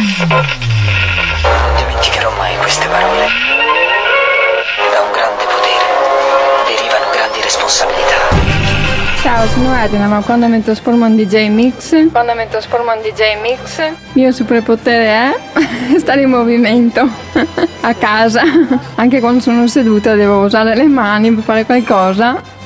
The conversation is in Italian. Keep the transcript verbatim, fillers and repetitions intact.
Non dimenticherò mai queste parole. Da un grande potere derivano grandi responsabilità. Ciao, sono Edna, ma quando mi trasformo in D J Mix, quando mi trasformo in D J Mix, il mio superpotere è stare in movimento a casa. Anche quando sono seduta devo usare le mani per fare qualcosa.